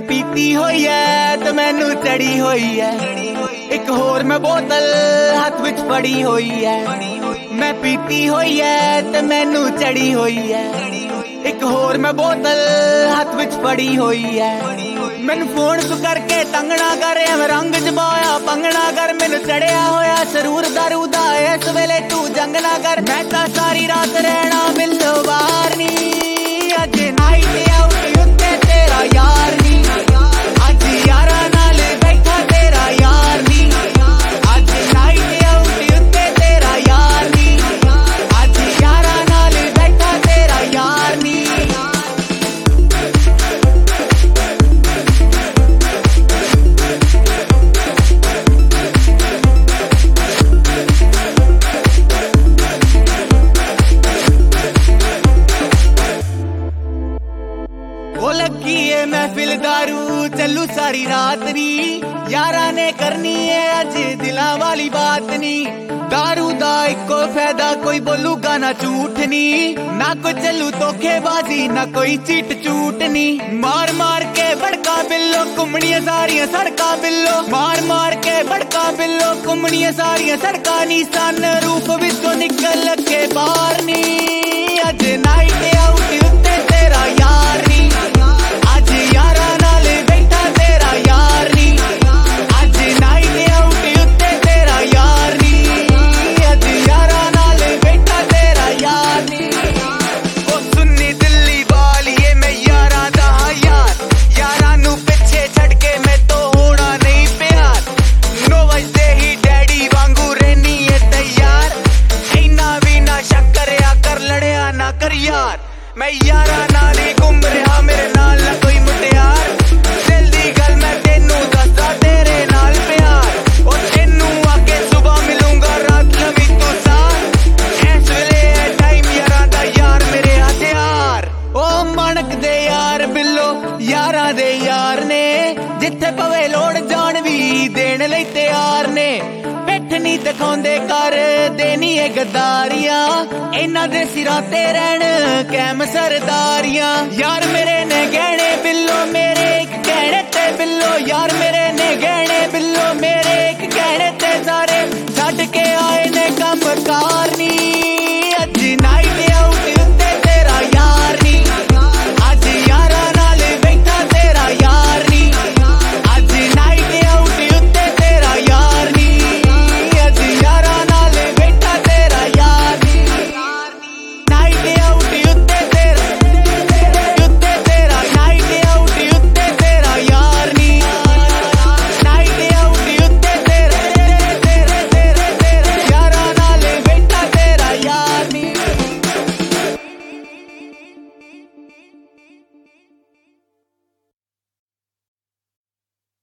पीती होई है ते मैनू चढ़ी होई है। एक होर मैं बोतल हाथ विच फड़ी होई है। मैं पीती होई है ते मैनू चढ़ी होई है। एक होर मैं बोतल हाथ विच फड़ी होई है। मैनू फोन तू करके तंगना कर रंग जमाया पंगना कर। मैनू चढ़िया होया सरूर दारू दा इस वेले तू जंग ना कर। मैं तां सारी रात रहना मिलो बाहर नी। अज नाइट आउट उत्ते तेरा यार नी। अज यारा नाल बैठा तेरा यार नी। अज नाइट आउट उत्ते तेरा यार नी। अज यारा नाल बैठा तेरा यार नी। वो लगी है महफिल दारू चलू सारी रात नी। यारा ने करनी है अज दिला वाली बात नी। दारू दा इको फायदा कोई बोलूगा ना झूठ नी। ना कोई चलू धोखेबाजी ना कोई चीट चूट नी। मार मार के बड़का बिल्लो घुमनिया सारिया सड़का बिल्लो। मार मार के बड़का बिल्लो घुमनिया सारिया सड़का नी। सन रूप विचों निकल के बाहर नी। अज नाइट आउट उत्ते तेरा यार नी। अज यारा नाल बैठा तेरा यार नी। अज नाइट आउट उत्ते तेरा यार नी। अज यारा नाल बैठा तेरा यार नी। ओ सुन्नी दिल्ली वालिए मैं यारा दा यार। यारा नू पिछे छड़ के मैं तो होना नहीं प्यार। 9 बजदे ही डैडी वांगू रहनी है तैयार। इन्ना भी ना शक करया कर लड़िया ना कर यार। मैं यारा नाल ही घूम रहा मेरे नाल ना कोई मुटियार। दिल दी गल मैं तेनू दसदा तेरे नाल प्यार। ओ तेनू आके सुबह मिलूंगा रात लवी तू साथ। इस वेले है टाइम यारा दा यार मेरे हथियार। ओ मानक दे यार बिल्लो यारा दे यार ने। जिथे पवे लोड़ जान भी देने लई तैयार ने। पिठ नहीं दिखाउंदे कर देनी है गद्दारियां। इन्हां दे सिरां ते रहन कैम सरदारियां। यार मेरे ने गहने बिल्लो मेरे एक गहने ते बिल्लो। यार मेरे ने गहने बिल्लो मेरे एक गहने ते सारे छड्ड के आए ने कम कार।